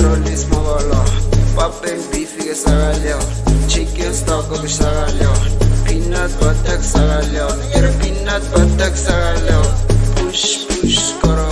rollies mawala. Pop and beef ke sagalyo. Chicken stock ke sagalyo. Peanut butter sagalyo. Peanut butter sagalyo. Push push karo.